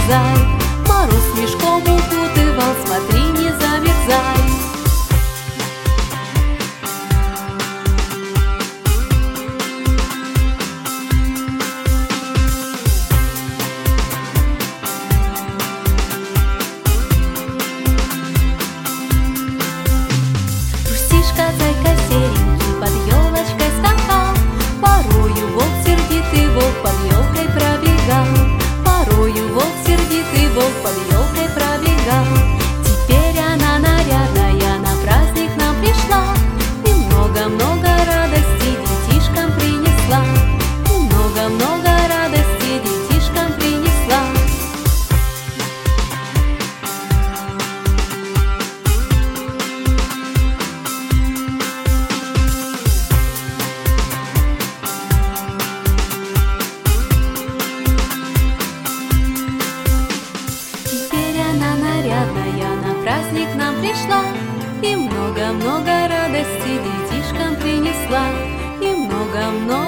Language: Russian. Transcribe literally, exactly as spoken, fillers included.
замерзай. Мороз мешком укутывал, смотри, не замерзай. Трусишка, зайка серенький, под елочкой скакал. Порою волк сердитый, волк под елкой пробегал. Порою волк сердитый, волк под елкой пробегал. Теперь она нарядная, на праздник нам пришла. И много-много радости детишкам принесла. И много-много радости детишкам принесла. Теперь она нарядная, на праздник нам пришла. И много-много радости детишкам принесла. И много-много